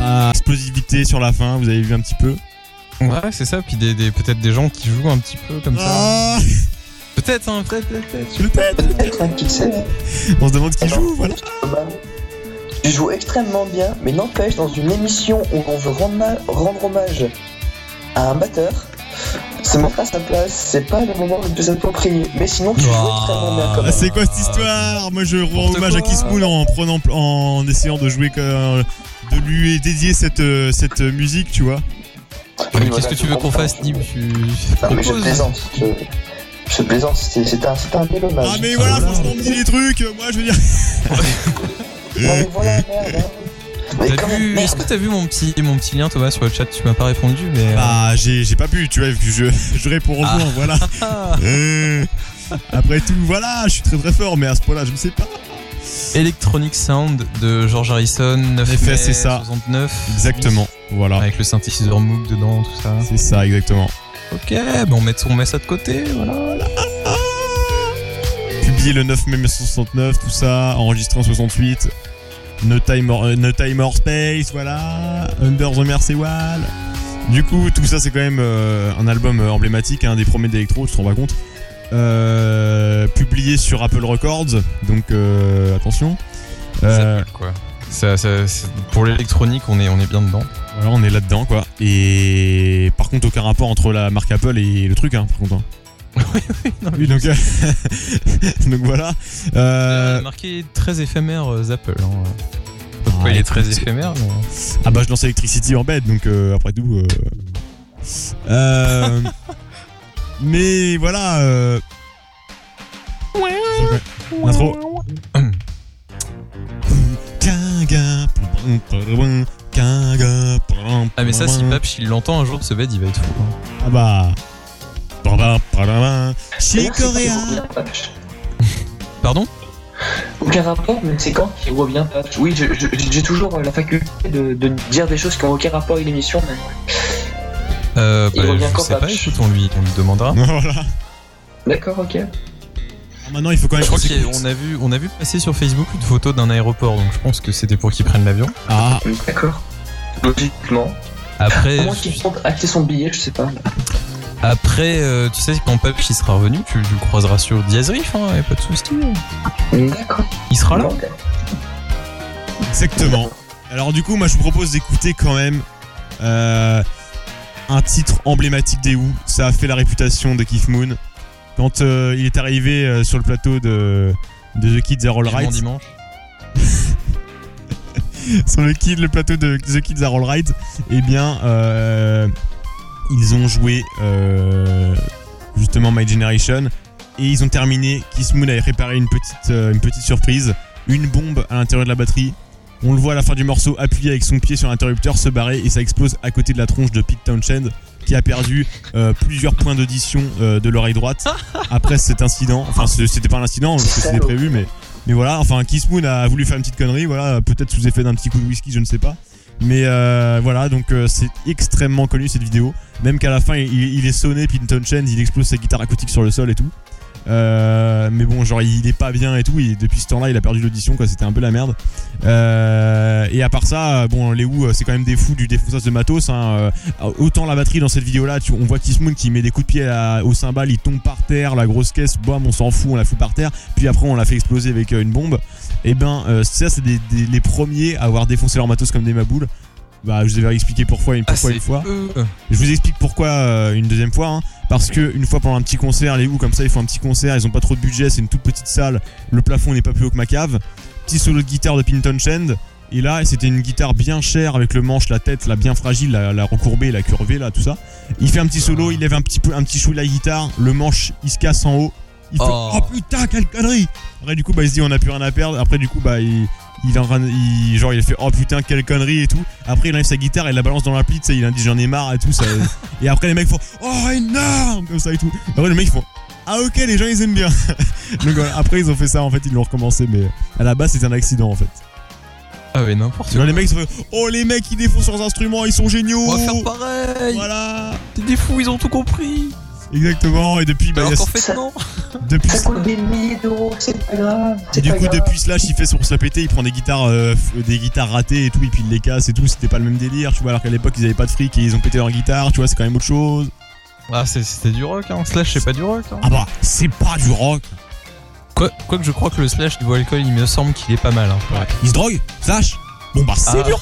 explosivité sur la fin, vous avez vu un petit peu. Ouais, c'est ça, puis peut-être des gens qui jouent un petit peu comme ça. Peut-être, hein, Peut-être un qui sait. On se demande qui joue, voilà. Je joue extrêmement bien, mais n'empêche, dans une émission où on veut rendre hommage à un batteur, se mettre à sa place, c'est pas le moment le plus approprié. Mais sinon, tu joues extrêmement bien. Ah, c'est quoi cette histoire? Moi, je rends hommage à Kiss Moon en essayant de jouer, de lui dédier cette musique, tu vois. Mais qu'est-ce que tu veux qu'on fasse, Nib? Non, mais je plaisante. Je plaisante, c'était un bel hommage. Ah, mais voilà, franchement, on me dit les trucs, moi, je veux dire. Non, mais voilà, merde. Est-ce que t'as vu mon petit lien, Thomas, sur le chat? Tu m'as pas répondu, mais. Bah, j'ai pas pu, tu vois, je réponds au jour, voilà. Après tout, voilà, je suis très très fort, mais à ce point-là, je ne sais pas. Electronic Sound de George Harrison, 9 effet, mai c'est ça. 69. Exactement, voilà. Avec le synthétiseur Moog dedans, tout ça. C'est ça, exactement. Ok, on met ça de côté, voilà. Publié le 9 mai 1969, tout ça, enregistré en 68. No Time or Space, voilà. Under the Mersey Wall. Du coup, tout ça, c'est quand même un album emblématique, un des premiers d'électro, tu te rends pas compte. Publié sur Apple Records, donc attention. Quoi. Ça, pour l'électronique, on est bien dedans. Voilà, on est là-dedans, quoi. Et par contre, aucun rapport entre la marque Apple et le truc, hein, par contre. Hein. Oui, donc, donc voilà. Marqué très éphémère Apple. Hein. Pourquoi il est très éphémère mais... Ah bah je lance Electricity en bête, donc après tout. Mais voilà. Intro. Ah mais ça, si Papch il l'entend un jour, ce bed il va être fou. Hein. Ah bah. Chez Coréa. Pardon? Aucun rapport, mais c'est quand qu'il revient Papch? Oui, j'ai toujours la faculté de dire des choses qui n'ont aucun rapport avec l'émission, mais... je sais pas, écoute, on lui demandera. Voilà. D'accord, ok. Maintenant, il faut quand même. Je crois qu'on a vu passer sur Facebook une photo d'un aéroport, donc je pense que c'était pour qu'il prenne l'avion. Ah. D'accord. Logiquement. Après. À moins qu'il compte acheter son billet, je sais pas. Après, tu sais, quand Papch il sera revenu, tu le croiseras sur Diaz Riff, hein, y'a pas de soucis. D'accord. Il sera là. Exactement. Alors, du coup, moi, je vous propose d'écouter quand même un titre emblématique des Who. Ça a fait la réputation de Keith Moon. Quand il est arrivé sur le plateau de The Kids Are Alright. Dimanche. Sur le plateau de The Kids Are Alright, eh bien, ils ont joué justement My Generation et ils ont terminé. Keith Moon avait préparé une petite surprise, une bombe à l'intérieur de la batterie. On le voit à la fin du morceau appuyé avec son pied sur l'interrupteur se barrer et ça explose à côté de la tronche de Pete Townshend qui a perdu plusieurs points d'audition de l'oreille droite après cet incident. Enfin, c'était pas un incident parce que c'était prévu, mais voilà. Enfin, Keith Moon a voulu faire une petite connerie, voilà, peut-être sous effet d'un petit coup de whisky, je ne sais pas. Mais voilà, donc c'est extrêmement connu cette vidéo. Même qu'à la fin, il est sonné, Pete Townshend, il explose sa guitare acoustique sur le sol et tout. Mais bon, genre il est pas bien et tout, et depuis ce temps-là il a perdu l'audition, quoi, c'était un peu la merde. Et à part ça, bon, les Who c'est quand même des fous du défonçage de matos, hein. Autant la batterie dans cette vidéo-là, on voit Keith Moon qui met des coups de pied au cymbale, il tombe par terre, la grosse caisse, bam, on s'en fout, on la fout par terre, puis après on la fait exploser avec une bombe. Et ben ça c'est les premiers à avoir défoncé leur matos comme des maboules. Bah, je vous avais expliqué pourquoi une fois. Je vous explique pourquoi une deuxième fois, hein. Parce que une fois pendant un petit concert, les Who comme ça ils font un petit concert, ils ont pas trop de budget, c'est une toute petite salle, le plafond n'est pas plus haut que ma cave. Petit solo de guitare de Pete Townshend. Et là c'était une guitare bien chère avec le manche, la tête là bien fragile, la recourbée, la curvée là, tout ça. Il fait un petit solo, il lève un petit chou de la guitare, le manche il se casse en haut. Il fait oh putain quelle connerie. Après du coup bah il se dit on a plus rien à perdre. Après du coup bah il fait oh putain quelle connerie et tout. Après il enlève sa guitare et la balance dans l'appli, tu sais, il a dit j'en ai marre et tout ça. Et après les mecs font oh énorme comme ça et tout. Après les mecs font ah ok, les gens ils aiment bien. Donc voilà, après ils ont fait ça, en fait ils l'ont recommencé, mais à la base c'était un accident en fait. Ah mais n'importe quoi. Les mecs ils ont fait oh les mecs ils défoncent leurs instruments, ils sont géniaux. On va faire pareil. Voilà. T'es des fous, ils ont tout compris. Exactement, et depuis, bah, Alors qu'en fait, non. depuis, Ça coûte des milliers d'euros, c'est pas grave. et du coup, depuis Slash, il fait pour se la péter, il prend des guitares ratées et tout, et puis il les casse et tout, c'était pas le même délire, tu vois, alors qu'à l'époque, ils avaient pas de fric et ils ont pété leur guitare, tu vois, c'est quand même autre chose. Ah, c'était du rock, hein. Slash, c'est pas du rock. Hein. Ah bah, c'est pas du rock. Quoique je crois que le Slash niveau alcool, il me semble qu'il est pas mal. Hein. Ouais. Il se drogue, Slash. Bon bah, c'est du rock.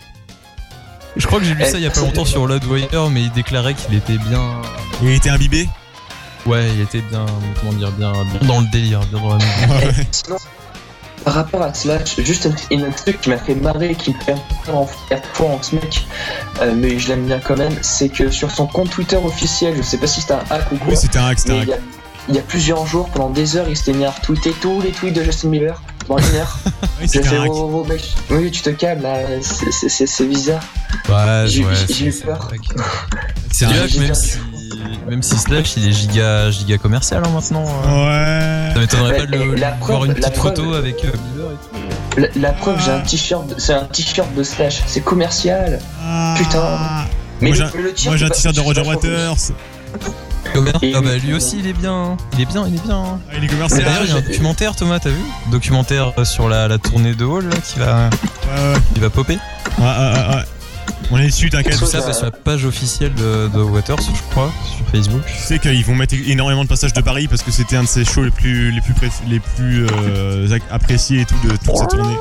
Je crois que j'ai vu ça il y a pas longtemps sur Loudwire, mais il déclarait qu'il était bien. Il était imbibé. Ouais, il était bien, comment dire, bien dans le délire, bien dans la musique. Sinon, par rapport à Slash, juste un truc qui m'a fait marrer, qui me fait un peu peur en ce mec, mais je l'aime bien quand même, c'est que sur son compte Twitter officiel, je sais pas si c'était un hack ou quoi, Oui, c'était un hack, c'était un hack. Il y a plusieurs jours, pendant des heures, il s'était mis à retweeter tous les tweets de Justin Bieber pendant une heure. Oui, c'était un hack. Mec, oui, tu te calmes là, c'est bizarre. Ouais, J'ai ouais, eu peur. C'est du hack, même si Slash il est giga commercial hein, maintenant. Ouais. Ça m'étonnerait pas de voir une petite preuve, photo avec Bieber et tout. La preuve, j'ai un t-shirt, c'est un t-shirt de Slash, c'est commercial. Putain. Mais Moi j'ai un t-shirt de Roger Waters. Ah bah lui aussi il est bien. Hein. Il est bien. Ah, il est commercial. D'ailleurs il y a un documentaire, Thomas, t'as vu? Documentaire sur la tournée de Hall là, qui va popper. Ouais. On est dessus, t'inquiète. Tout ça, c'est sur la page officielle de Waters, je crois, sur Facebook. Tu sais qu'ils vont mettre énormément de passages de Paris parce que c'était un de ses shows les plus appréciés et tout de toute cette tournée.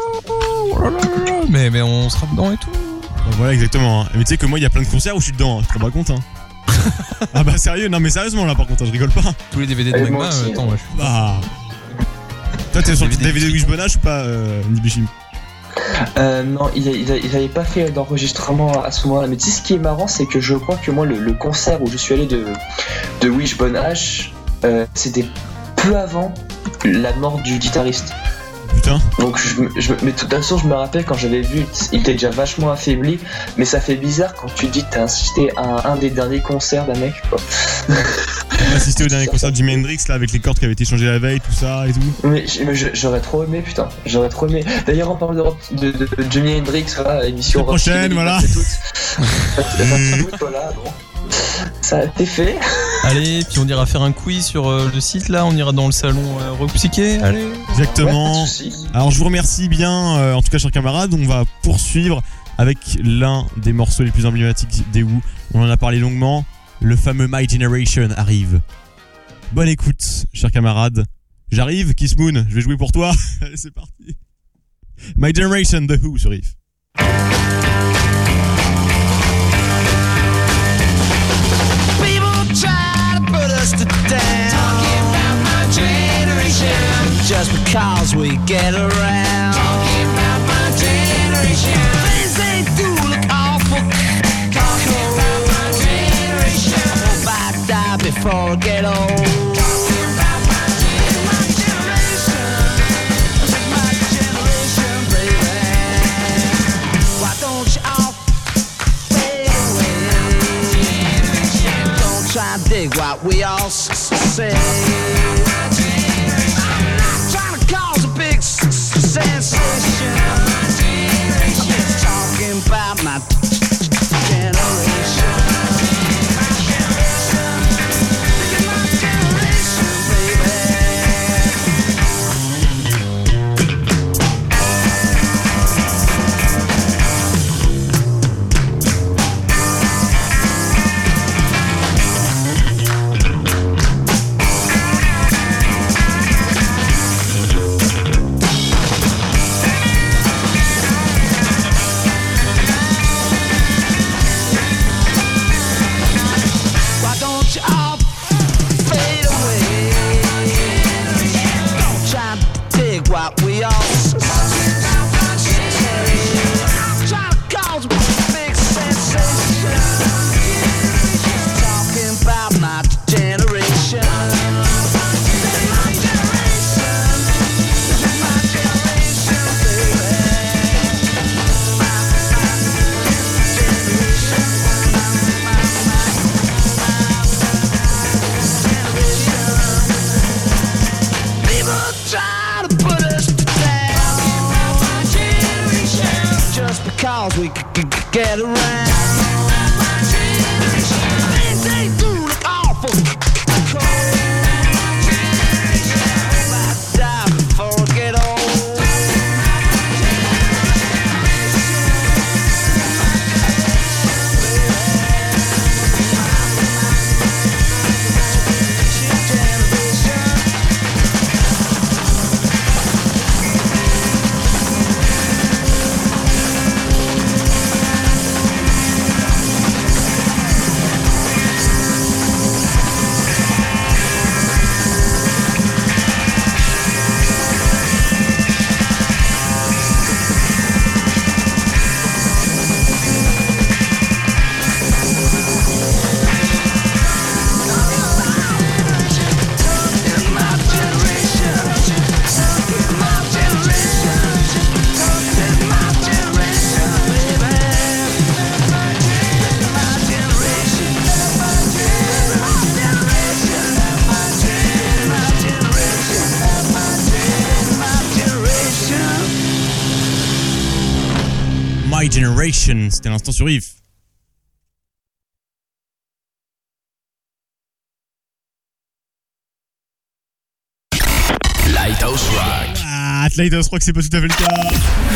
Mais on sera dedans et tout. Voilà, exactement. Hein. Mais tu sais que moi, il y a plein de concerts où je suis dedans. Hein. Tu te rends pas compte, hein. Ah bah sérieux, non mais sérieusement là par contre, je rigole pas. Tous les DVD de Magma, attends, moi je suis. Bah. Toi, t'es sur le DVD de Wishbonage ou pas, Nibishim? Non, ils avaient pas fait d'enregistrement à ce moment-là. Mais tu sais, ce qui est marrant, c'est que je crois que moi, le concert où je suis allé de Wishbone, c'était peu avant la mort du guitariste. Putain. Donc, mais de toute façon, je me rappelle quand j'avais vu, il était déjà vachement affaibli. Mais ça fait bizarre quand tu dis que t'as assisté à un des derniers concerts d'un mec, quoi. On a assisté au dernier concert de Jimi Hendrix là avec les cordes qui avaient été changées la veille, tout ça et tout. Mais j'aurais trop aimé, putain. J'aurais trop aimé. D'ailleurs, on parle de Jimi Hendrix, voilà, émission la prochaine, voilà. Voilà, bon. Ça a été fait. Allez, puis on ira faire un quiz sur le site là, on ira dans le salon Rock Psyché, allez. Exactement. Ouais, alors je vous remercie bien, en tout cas chers camarades, on va poursuivre avec l'un des morceaux les plus emblématiques des Who. On en a parlé longuement, le fameux My Generation arrive. Bonne écoute, chers camarades. J'arrive, Kiss Moon, je vais jouer pour toi. Allez, c'est parti. My Generation, The Who sur Riff. Just because we get around. Talking about my generation. Things they do look awful. Talking about my generation. I hope I die before I get old. Talking about my generation. My generation, baby. Why don't you all fade away? Don't try and dig what we all say. Cause a big sensation. I'm just talking about my generation. My generation, what we all say. I'm trying to cause a big sensation. Talking about my generation. My generation. My generation, baby. People try to put us down. Just because we get around. Things they do look awful. My Generation, c'était l'instant sur Yves. Lighthouse Rock. Ah, Lighthouse Rock, c'est pas tout à fait le cas.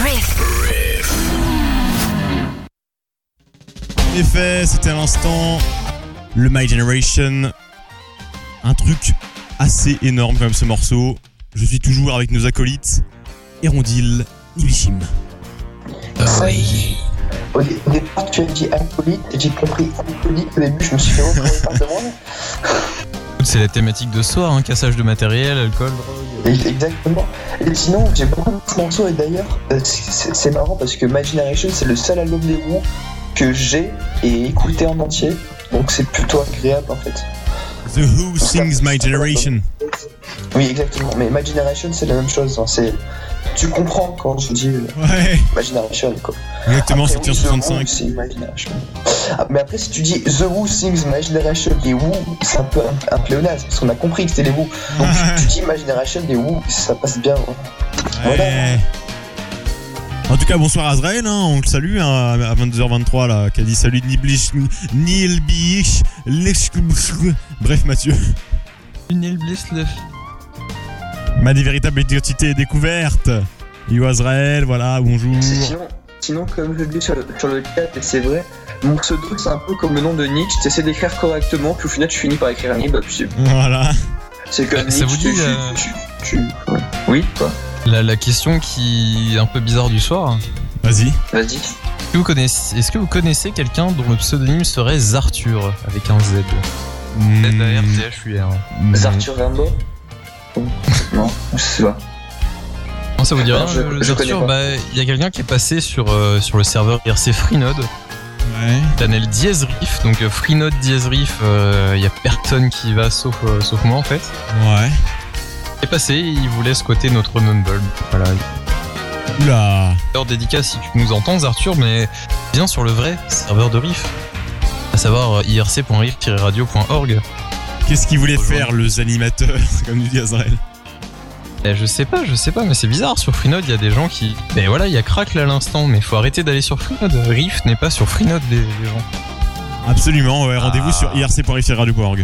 En effet, c'était à l'instant le My Generation. Un truc assez énorme quand même ce morceau. Je suis toujours avec nos acolytes Erondil, Niblishim. Oui. Au départ, tu as dit alcoolique, et j'ai compris alcoolique. Au début, je me suis fait retrouver par devant. C'est la thématique de ce soir, hein, cassage de matériel, alcool, drogue. Exactement. Et sinon, j'ai beaucoup de ce morceau, et d'ailleurs, c'est marrant parce que My Generation, c'est le seul album des Who que j'ai et écouté en entier. Donc c'est plutôt agréable en fait. The Who sings My Generation. Oui, exactement. Mais My Generation, c'est la même chose. Hein. Tu comprends quand je dis My Generation, quoi. Exactement, après, sorti en 65. C'est My Generation. Ah, mais après, si tu dis The Who sings My Generation, les Who, c'est un peu un pléonasme, parce qu'on a compris que c'était les Who. Donc tu dis My Generation, les Who, ça passe bien. Voilà. En tout cas, bonsoir Azrael, hein, on le salue hein, à 22h23 là, qui a dit salut Niblish, Nilbish, bref Mathieu. Ma véritable identité est découverte. Yo Azrael, voilà, bonjour. Sinon, comme je le dis sur le chat, et c'est vrai, mon pseudo c'est un peu comme le nom de Nietzsche, tu essaies d'écrire correctement, puis au final tu finis par écrire Nib, puis voilà. C'est comme Nietzsche. Ça vous dit Ouais. Oui, quoi. La question qui est un peu bizarre du soir. Vas-y. Est-ce que vous connaissez quelqu'un dont le pseudonyme serait Zartur avec un Z? Z-A-R-T-H-U-R. Zartur Rimbaud? Non, je sais pas. Non, ça vous dit rien, je Zartur? Il y a quelqu'un qui est passé sur le serveur IRC Freenode. Ouais. Channel dièse riff, donc Freenode dièse riff, il y a personne qui va sauf moi en fait. Ouais. Il est passé, il voulait squatter notre Mumble. Voilà. Oula. Alors dédicace si tu nous entends Arthur, mais viens sur le vrai serveur de riff, à savoir irc.riff-radio.org. Qu'est-ce qu'il voulait faire le animateur, comme dit Azrael? Je sais pas, mais c'est bizarre, sur Freenode il y a des gens qui... Mais voilà, il y a Crackle à l'instant, mais faut arrêter d'aller sur Freenode, Riff n'est pas sur Freenode les gens. Absolument, ouais, rendez-vous sur irc.riff-radio.org.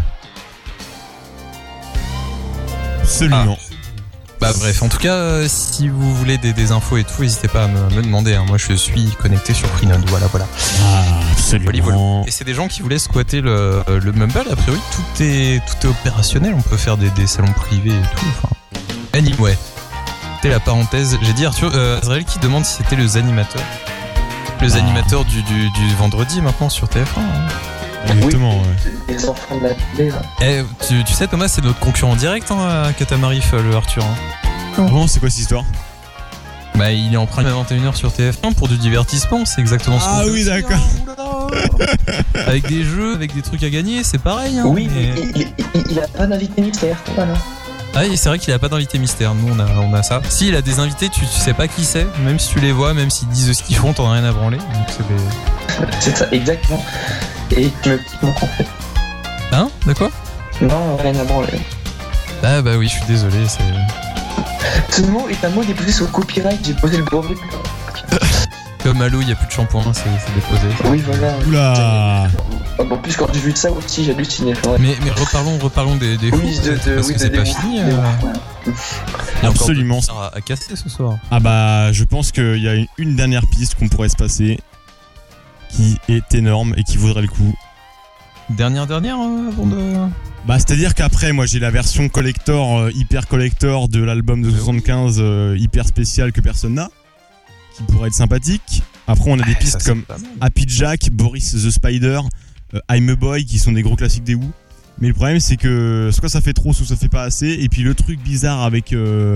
Absolument. Bah bref, en tout cas, si vous voulez des infos et tout, n'hésitez pas à me demander. Hein. Moi, je suis connecté sur Freenode. Voilà. Ah, absolument. Et c'est des gens qui voulaient squatter le Mumble. A priori, tout est opérationnel. On peut faire des salons privés et tout. Enfin, anyway, c'était la parenthèse. J'ai dit Arthur, Azrael qui demande si c'était les animateurs. Les animateurs du vendredi maintenant sur TF1. Hein. Exactement, oui, ouais. Les enfants de la télé, là. Tu sais, Thomas, c'est notre concurrent direct hein, à Catamarif, le Arthur. Hein. Bon, c'est quoi cette histoire? Bah, il est en prime à 21h sur TF1 pour du divertissement, c'est exactement ce qu'on fait. Ah oui, d'accord. Avec des jeux, avec des trucs à gagner, c'est pareil. Hein, oui, mais... il a pas d'invité mystère, voilà. Ah oui, c'est vrai qu'il a pas d'invité mystère, nous on a ça. Si, il a des invités, tu sais pas qui c'est, même si tu les vois, même s'ils disent ce qu'ils font, t'en as rien à branler. Donc c'est des... C'est ça, exactement. Et tu me piques mon fait. Hein? De quoi? Non, rien à branler. Ah bah oui, je suis désolé, c'est... Ce mot est un mot déposé sur le copyright, j'ai posé le brevet. Comme à l'eau, il n'y a plus de shampoing, c'est déposé. Oui, voilà. Oula. En plus, quand j'ai vu ça aussi, j'ai halluciné. Mais reparlons des oui, parce que c'est pas fini. Il y a absolument encore à casser ce soir. Ah bah, je pense qu'il y a une dernière piste qu'on pourrait se passer qui est énorme et qui vaudrait le coup. Dernière avant de... Bah c'est-à-dire qu'après moi j'ai la version collector, hyper collector de l'album de 75 hyper spécial que personne n'a, qui pourrait être sympathique. Après on a des pistes comme Happy Jack, Boris the Spider, I'm a Boy qui sont des gros classiques des Who. Mais le problème c'est que soit ça fait trop, soit ça fait pas assez. Et puis le truc bizarre avec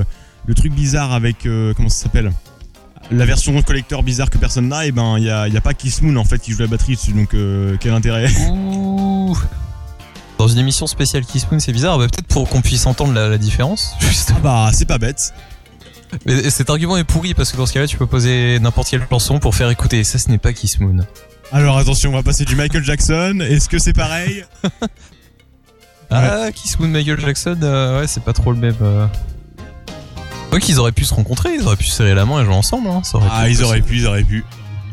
comment ça s'appelle, la version collector bizarre que personne n'a, et ben y a pas Kiss Moon en fait qui joue la batterie dessus, donc quel intérêt. Ouh. Dans une émission spéciale Kiss Moon, c'est bizarre, bah, peut-être pour qu'on puisse entendre la différence. Ah bah c'est pas bête. Mais cet argument est pourri parce que dans ce cas-là tu peux poser n'importe quelle chanson pour faire écouter, ça ce n'est pas Kiss Moon. Alors attention, on va passer du Michael Jackson, est-ce que c'est pareil? Ah, Kiss Moon, Michael Jackson, ouais, c'est pas trop le même. Ouais, qu'ils auraient pu se rencontrer, ils auraient pu serrer la main et jouer ensemble. Hein, ça aurait ils auraient pu.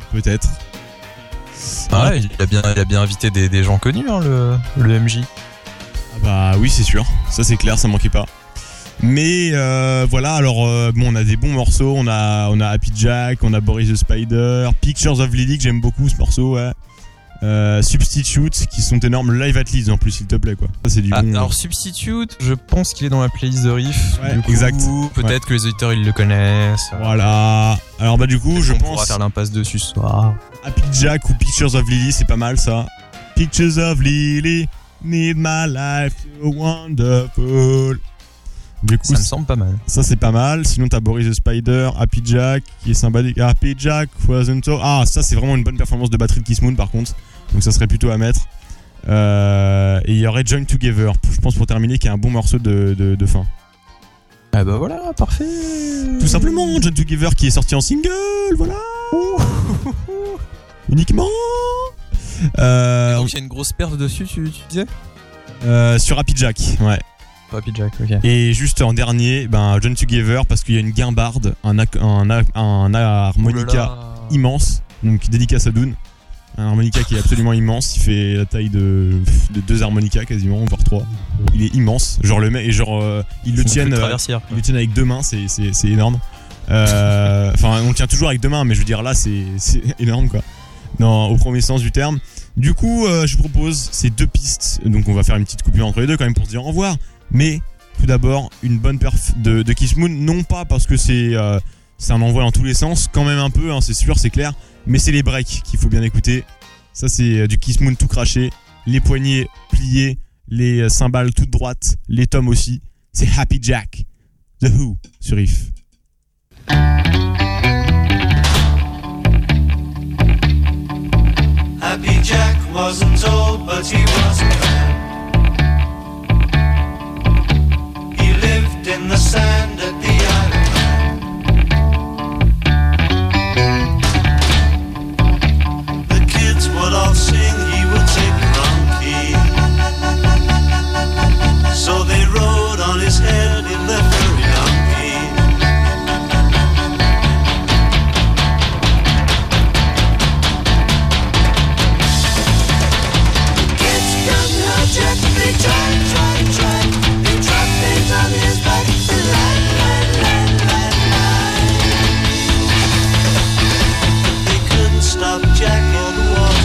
peut-être. Ah, il a bien invité des gens connus, hein, le MJ. Ah bah oui, c'est sûr. Ça c'est clair, ça manquait pas. Mais voilà, alors bon, on a des bons morceaux. On a Happy Jack, on a Boris the Spider, Pictures of Lily que j'aime beaucoup ce morceau. Ouais. Substitute qui sont énormes, Live at Leeds en plus, s'il te plaît quoi. Ça c'est du bon. Alors Substitute, je pense qu'il est dans la playlist de Riff. Ouais, du coup, exact. Peut-être que les auditeurs ils le connaissent. Voilà. Alors bah du coup, je on pense pourra faire l'impasse dessus ce soir. Happy Jack ou Pictures of Lily, c'est pas mal ça. Pictures of Lily, need my life so wonderful. Du coup, Ça me semble pas mal. ça c'est pas mal. Sinon t'as Boris the Spider, Happy Jack qui est sympathique. Happy Jack wasn't so. Ah, ça c'est vraiment une bonne performance de batterie de Kiss Moon par contre. Donc ça serait plutôt à mettre. Et il y aurait Join Together, je pense pour terminer, qui est un bon morceau de fin. Ah bah voilà, parfait. Tout simplement, Join Together qui est sorti en single, voilà. Uniquement. Donc il y a une grosse perf dessus, tu disais Sur Happy Jack, ouais. Happy Jack, ok. Et juste en dernier, Join Together parce qu'il y a une guimbarde, un harmonica immense, donc dédicace à Dune. Un harmonica qui est absolument immense, il fait la taille de 2 harmonicas quasiment, voire 3. Il est immense, genre le mec, et genre ils le tiennent avec 2 mains, c'est énorme. Enfin, on le tient toujours avec 2 mains, mais je veux dire là c'est énorme quoi. Au premier sens du terme. Du coup, je vous propose ces 2 pistes, donc on va faire une petite coupure entre les deux quand même pour se dire au revoir. Mais tout d'abord, une bonne perf de Kiss Moon, non pas parce que c'est un envoi dans tous les sens, quand même un peu, hein, c'est sûr, c'est clair. Mais c'est les breaks qu'il faut bien écouter. Ça c'est du Kiss Moon tout craché. Les poignets pliés, les cymbales toutes droites, les tomes aussi. C'est Happy Jack, The Who sur Riff. Happy Jack wasn't old, but he was a man. He lived in the sand at the Isle of would all sing, he would take wrong key. So they rode on his head in the furry donkey. The kids come out, Jack, they try. They drop things on his back, they lie. They couldn't stop Jack or the water.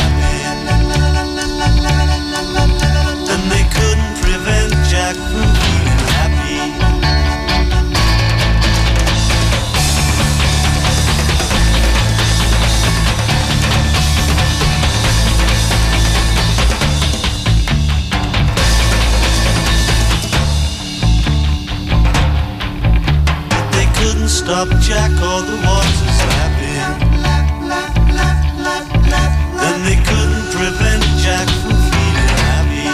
And they couldn't prevent Jack from feeling happy. But they couldn't stop Jack or the water's lapping. And they couldn't prevent Jack from feeling happy.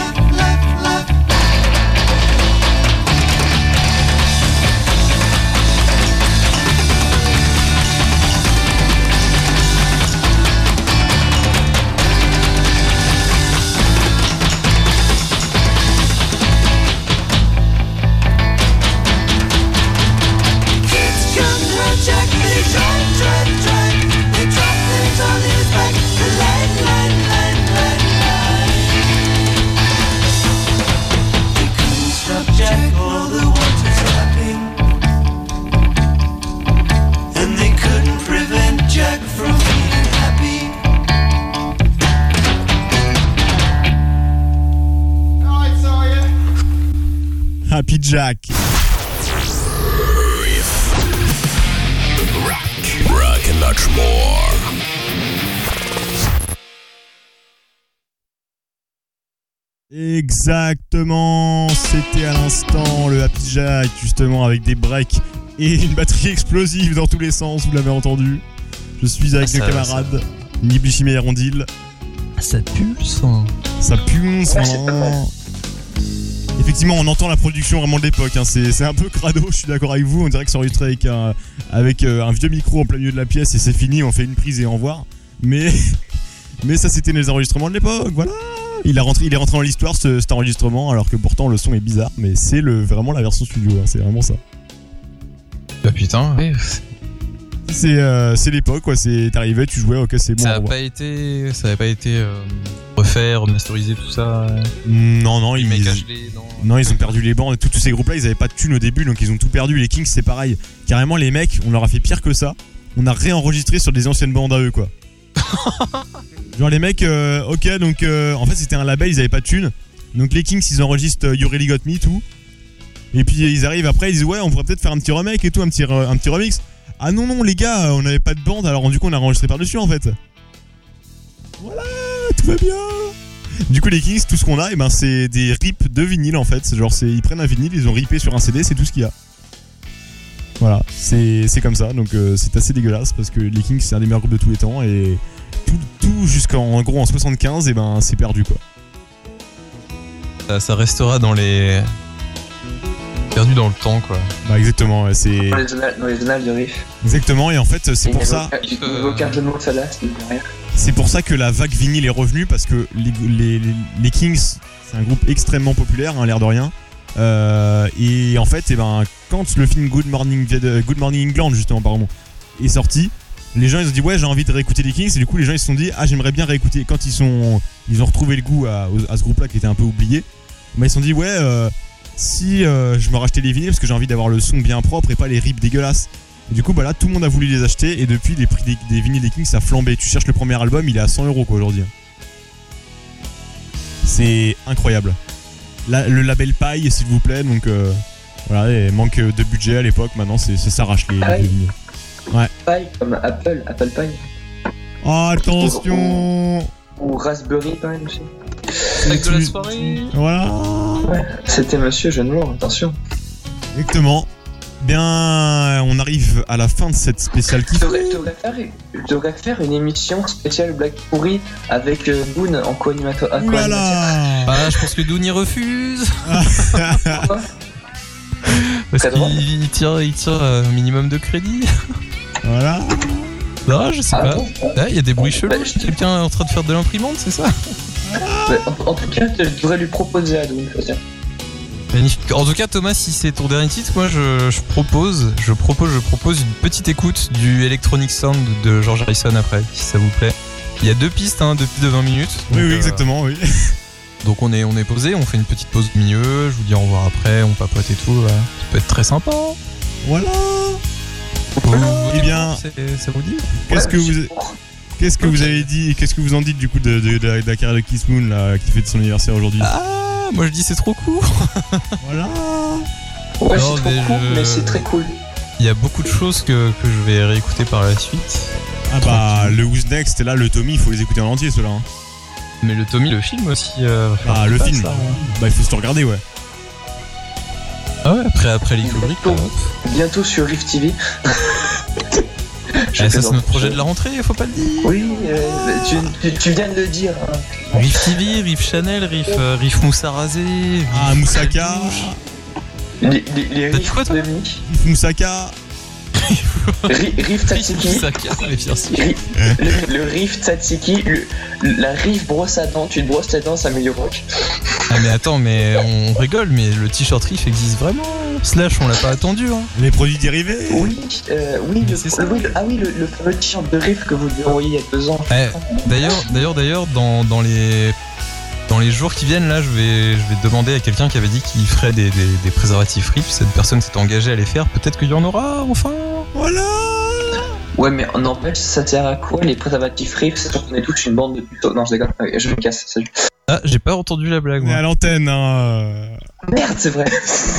Kids come hurt Jack, they try. They drop things on his back, they lie. They couldn't stop Jack or the water's lapping. And they couldn't prevent Jack from being happy. Happy Jack. Rock and much more. Exactement, c'était à l'instant le Happy Jack, justement avec des breaks et une batterie explosive dans tous les sens, vous l'avez entendu. Je suis avec mes camarades, Niblishime et Rondil. Ça pulse. Ça pulse, vraiment. Effectivement, on entend la production vraiment de l'époque, hein. C'est un peu crado, je suis d'accord avec vous. On dirait que c'est enregistré avec un vieux micro en plein milieu de la pièce et c'est fini, on fait une prise et au revoir. Mais ça, c'était les enregistrements de l'époque, voilà. Il est rentré dans l'histoire cet enregistrement, alors que pourtant le son est bizarre, mais c'est vraiment la version studio, hein, c'est vraiment ça. Bah putain, ouais. C'est l'époque, quoi. T'arrivais, tu jouais, ok, c'est bon. Ça avait pas été refait, remasterisé, tout ça. Non, Les mecs ils HD, non. Non, ils ont perdu les bandes. Tous ces groupes-là, ils avaient pas de thunes au début, donc ils ont tout perdu. Les Kings, c'est pareil. Carrément, les mecs, on leur a fait pire que ça. On a réenregistré sur des anciennes bandes à eux, quoi. Genre les mecs, ok, donc en fait c'était un label, ils avaient pas de thunes. Donc les Kings, ils enregistrent You Really Got Me, tout. Et puis ils arrivent après, ils disent ouais, on pourrait peut-être faire un petit remake et tout, un petit remix. Ah non, les gars, on avait pas de bande, alors du coup on a enregistré par-dessus en fait. Voilà, tout va bien. Du coup les Kings, tout ce qu'on a, c'est des rips de vinyle en fait. Genre ils prennent un vinyle, ils ont ripé sur un CD, c'est tout ce qu'il y a. Voilà, c'est comme ça, donc c'est assez dégueulasse parce que les Kings c'est un des meilleurs groupes de tous les temps et tout jusqu'en gros en 75 c'est perdu quoi. Ça restera dans les... perdu dans le temps quoi. Bah exactement, ouais, c'est... Dans les annales de riff. Exactement, et en fait c'est pour ça... Il n'évoque aucun jeu de mots de celle-là, c'est rien. C'est pour ça que la vague vinyle est revenue parce que les Kings c'est un groupe extrêmement populaire, hein, l'air de rien. Et en fait, quand le film Good Morning England justement pardon est sorti, les gens ils ont dit ouais j'ai envie de réécouter les Kings et du coup les gens ils se sont dit ah j'aimerais bien réécouter quand ils ont retrouvé le goût à ce groupe là qui était un peu oublié. Ils se sont dit ouais si je me rachetais les vinyles parce que j'ai envie d'avoir le son bien propre et pas les rips dégueulasses. Et du coup là tout le monde a voulu les acheter et depuis les prix des vinyles des Kings ça a flambé. Tu cherches le premier album, il est à 100 € quoi aujourd'hui. C'est incroyable. Le label paille s'il vous plaît, donc voilà, il manque de budget à l'époque, maintenant ça s'arrache les vinyles. Ouais. Paille comme Apple Pie. Oh, attention. Ou Raspberry Pie aussi. Avec de la soirée. Voilà. Ouais, c'était Monsieur Jeune Noir, attention. Exactement. Bien, on arrive à la fin de cette spéciale kiff. Je devrais faire une émission spéciale Black Pourri avec Boone en co-animateur. Oulala. Ah, je pense que Doon y refuse. Parce qu'il tire un minimum de crédit. Voilà. Non, je sais pas. Bon, Il y a des bruits chelous. Quelqu'un est en train de faire de l'imprimante, c'est ça? En tout cas, je devrais lui proposer à Boone. Magnifique. En tout cas, Thomas, si c'est ton dernier titre, moi je propose une petite écoute du Electronic Sound de George Harrison après, si ça vous plaît. Il y a 2 pistes, 2 pistes de 20 minutes. Donc, oui, exactement, oui. Donc on est posé, on fait une petite pause au milieu, je vous dis au revoir après, on papote et tout. Voilà. Ça peut être très sympa. Voilà. Eh bien, ça vous dit? Qu'est-ce que vous avez dit? Qu'est-ce que vous en dites du coup de la carrière de Kiss Moon là, qui fête son anniversaire aujourd'hui? Moi je dis c'est trop court. Voilà. Ouais, Non, c'est trop cool, mais c'est très cool. Il y a beaucoup de choses que je vais réécouter par la suite. Ah bah le Who's Next et là le Tommy, il faut les écouter en entier ceux-là. Hein. Mais le Tommy, le film aussi. Le film. Ça, bah il faut se le regarder ouais. Ah ouais, après les Kubrick. Bientôt sur Riff TV. Ça c'est notre projet de la rentrée, faut pas le dire. Oui, tu viens de le dire. Hein. Riff TV, Riff Chanel, Riff Moussa Rasé. Ah Moussaka. Les riffs quoi, toi? de Mi. Riff Moussaka. Riff Tatsiki. Le Riff Tatsiki. La Riff brosse à dents. Tu te brosses les dents, ça met du rock. Ah mais attends, mais on rigole, mais le t-shirt Riff existe vraiment. Slash, on l'a pas attendu. Hein. Les produits dérivés. Oui, c'est ça. Le fameux t-shirt de Riff que vous lui envoyez il y a 2 ans. D'ailleurs, dans les jours qui viennent, là, je vais demander à quelqu'un qui avait dit qu'il ferait des préservatifs Riff. Cette personne s'est engagée à les faire. Peut-être qu'il y en aura, enfin. Voilà. Ouais, mais n'empêche, ça sert à quoi les préservatifs Riff? C'est sûr qu'on est tous une bande de putos. Non, je déconne. Je me casse. Salut. Ah, j'ai pas entendu la blague. On est à l'antenne, hein. Merde, c'est vrai.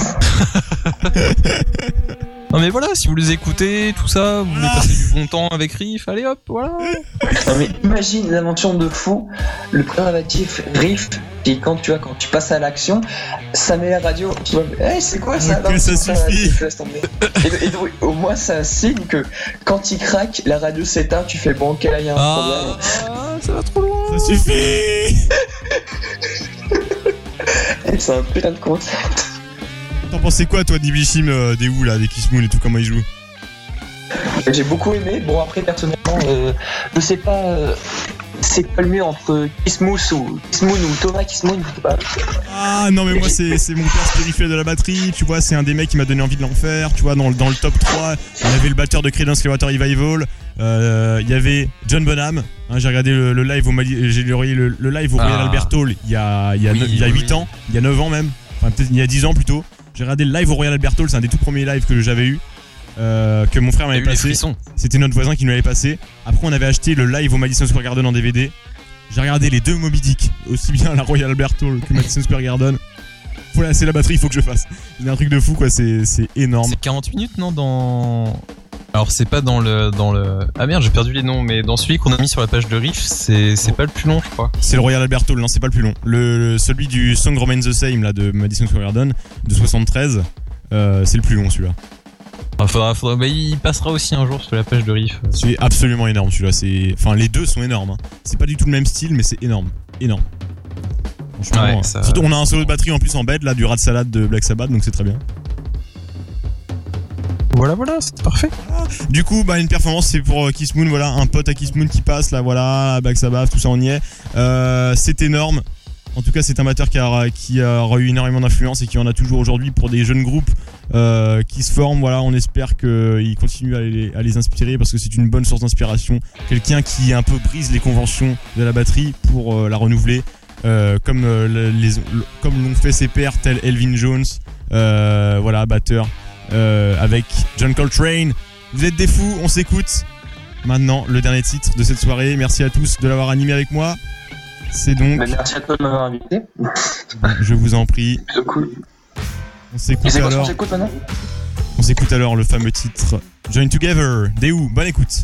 Non mais voilà, si vous les écoutez, tout ça, vous voulez passer du bon temps avec Riff, allez hop, voilà. Non mais imagine l'invention de fou, le préservatif Riff, qui quand tu passes à l'action, ça met la radio, tu vois, c'est quoi ça? Okay, ça suffit. Et donc, au moins ça signe que quand il craque, la radio s'éteint, tu fais bon, ok là il y a un problème. Ça va trop loin. Ça suffit. C'est un putain de concept. T'en pensais quoi toi d'Ibishim, des Who là, des Kiss Moon et tout, comment ils jouent? J'ai beaucoup aimé, bon après personnellement, je sais pas c'est pas le mieux entre Kismoon ou Thomas Kismoon, je sais pas. Ah non mais moi c'est mon père spirituel de la batterie, tu vois, c'est un des mecs qui m'a donné envie de l'en faire, tu vois, dans le top 3, il y avait le batteur de Creedence Clearwater Revival, il y avait John Bonham, hein, j'ai regardé le live le live au Royal Albert Hall il y a 8 ans, il y a 9 ans même, enfin peut-être il y a 10 ans plutôt, j'ai regardé le live au Royal Albert Hall, c'est un des tout premiers lives que j'avais eu. Que mon frère m'avait passé, c'était notre voisin qui nous l'avait passé. Après on avait acheté le live au Madison Square Garden en DVD. J'ai regardé les deux Moby Dick, aussi bien à la Royal Albert Hall que Madison Square Garden. Voilà, c'est la batterie, il faut que je fasse. C'est un truc de fou quoi, c'est énorme. C'est 40 minutes non dans... Alors c'est pas dans le... Ah merde, j'ai perdu les noms, mais dans celui qu'on a mis sur la page de Riff, c'est pas le plus long je crois. C'est le Royal Albert Hall, non c'est pas le plus long. Celui du Song Remains the Same là, de Madison Square Garden, de 73, c'est le plus long celui-là. Faudra, bah, il passera aussi un jour sur la page de Riff. C'est absolument énorme celui-là. Enfin, les deux sont énormes. Hein. C'est pas du tout le même style, mais c'est énorme. Énorme. Franchement, ouais, ça... surtout on a un solo de batterie en plus en bed là, du Rat Salad de Black Sabbath, donc c'est très bien. Voilà, c'est parfait. Du coup, bah, une performance, c'est pour Kiss Moon, voilà, un pote à Kiss Moon qui passe là, voilà, Black Sabbath, tout ça on y est. C'est énorme. En tout cas, c'est un batteur qui a eu énormément d'influence et qui en a toujours aujourd'hui pour des jeunes groupes qui se forment. Voilà, on espère qu'il continue à les inspirer parce que c'est une bonne source d'inspiration. Quelqu'un qui un peu brise les conventions de la batterie pour la renouveler, comme l'ont fait ses pairs tels Elvin Jones, voilà, batteur avec John Coltrane. Vous êtes des fous, on s'écoute. Maintenant, le dernier titre de cette soirée. Merci à tous de l'avoir animé avec moi. C'est donc. Mais merci à toi de m'avoir invité. Je vous en prie. C'est cool. On s'écoute alors. On s'écoute alors le fameux titre Join Together. Déou, bonne écoute.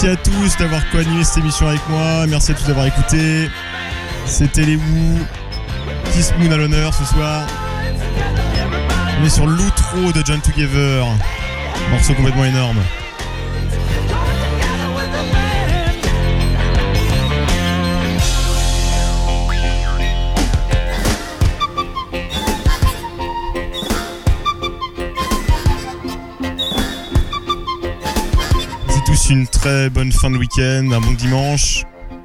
Merci à tous d'avoir co-animé cette émission avec moi. Merci à tous d'avoir écouté. C'était les Who. Kiss Moon à l'honneur ce soir. On est sur l'outro de Join Together. Morceau complètement énorme. C'est tous une très bonne fin de week-end, un bon dimanche.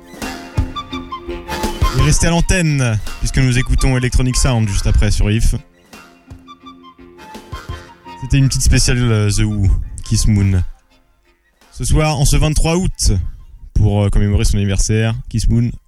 Et restez à l'antenne, puisque nous écoutons Electronic Sound juste après sur IF. C'était une petite spéciale The Who, Kiss Moon. Ce soir, en ce 23 août, pour commémorer son anniversaire, Kiss Moon